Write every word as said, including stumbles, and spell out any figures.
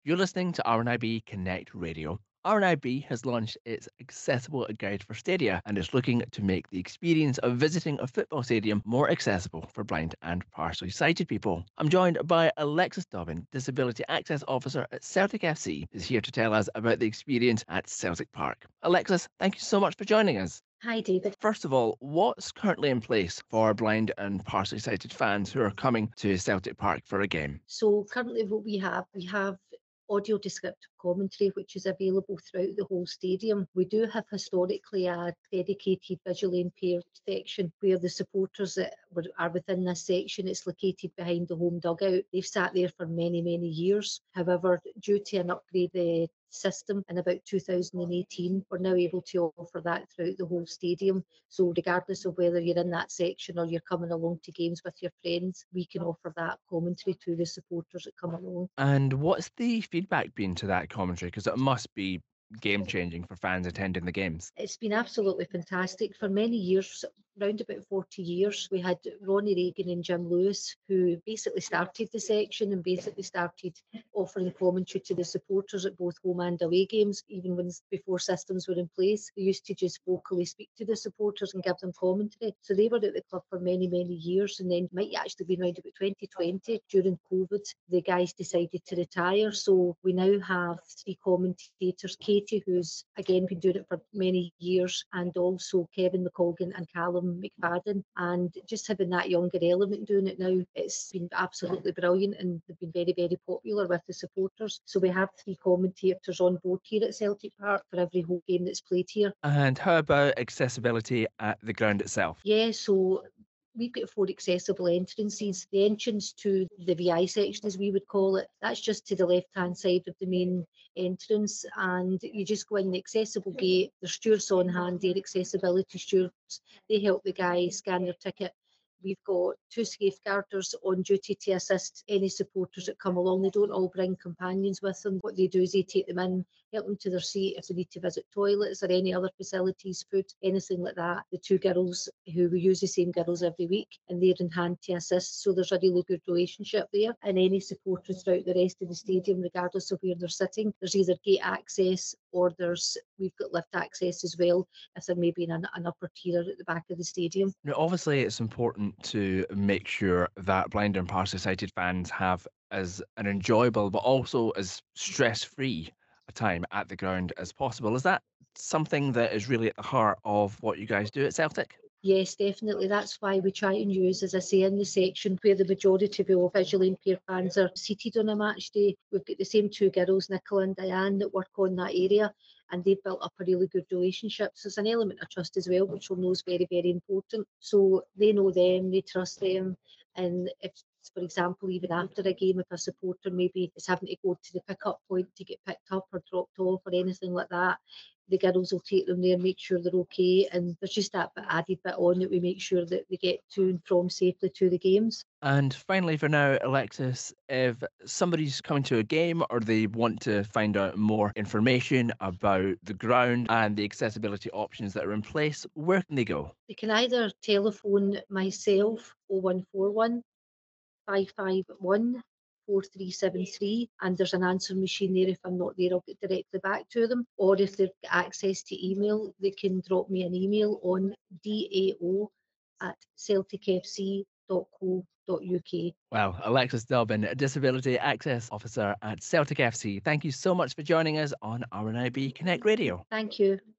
You're listening to R N I B Connect Radio. R N I B has launched its accessible guide for Stadia and is looking to make the experience of visiting a football stadium more accessible for blind and partially sighted people. I'm joined by Alexis Dobbin, Disability Access Officer at Celtic F C, who's here to tell us about the experience at Celtic Park. Alexis, thank you so much for joining us. Hi, David. First of all, what's currently in place for blind and partially sighted fans who are coming to Celtic Park for a game? So currently what we have, we have audio descriptive commentary, which is available throughout the whole stadium. We do have historically a dedicated visually impaired section where the supporters that were, are within this section, it's located behind the home dugout. They've sat there for many, many years. However, due to an upgrade the system in about two thousand eighteen, we're now able to offer that throughout the whole stadium. So regardless of whether you're in that section or you're coming along to games with your friends, we can offer that commentary to the supporters that come along. And what's the feedback been to that commentary? Because it must be game changing for fans attending the games. It's been absolutely fantastic. For many years, round about forty years, we had Ronnie Reagan and Jim Lewis, who basically started the section and basically started offering commentary to the supporters at both home and away games, even when before systems were in place. They used to just vocally speak to the supporters and give them commentary. So they were at the club for many, many years, and then might actually been around about twenty twenty during COVID. The guys decided to retire, so we now have three commentators: Katie, who's again been doing it for many years, and also Kevin McColgan and Callum McFadden. And just having that younger element doing it now, it's been absolutely brilliant, and they've been very, very popular with the supporters. So we have three commentators on board here at Celtic Park for every home game that's played here. And how about accessibility at the ground itself? Yeah, so we've got four accessible entrances. The entrance to the V I section, as we would call it, that's just to the left hand side of the main entrance, and you just go in the accessible gate. There's stewards on hand there, accessibility stewards. They help the guys scan their ticket. We've got two safeguarders on duty to assist any supporters that come along. They don't all bring companions with them. What they do is they take them in, help them to their seat if they need to visit toilets or any other facilities, food, anything like that. The two girls, who we use the same girls every week, and they're in hand to assist. So there's a really good relationship there. And any supporters throughout the rest of the stadium, regardless of where they're sitting, there's either gate access or there's we've got lift access as well if they're maybe in an, an upper tier at the back of the stadium. Now, obviously, it's important to make sure that blind and partially sighted fans have as an enjoyable but also as stress free a time at the ground as possible. Is that something that is really at the heart of what you guys do at Celtic? Yes, definitely. That's why we try and use, as I say, in the section where the majority of our visually impaired fans are seated on a match day. We've got the same two girls, Nicola and Diane, that work on that area, and they've built up a really good relationship. So there's an element of trust as well, which we'll know is very, very important. So they know them, they trust them, and if, for example, even after a game, if a supporter maybe is having to go to the pick-up point to get picked up or dropped off or anything like that, the girls will take them there, make sure they're okay, and there's just that bit added bit on that we make sure that they get to and from safely to the games. And finally, for now, Alexis, if somebody's coming to a game or they want to find out more information about the ground and the accessibility options that are in place, where can they go? They can either telephone myself oh one four one, five five one, four three seven three, and there's an answer machine there. If I'm not there, I'll get directly back to them. Or if they've got access to email, they can drop me an email on dao at celticfc dot co dot uk. Well, Alexis Dobbin, Disability Access Officer at Celtic F C, thank you so much for joining us on R N I B Connect Radio. Thank you.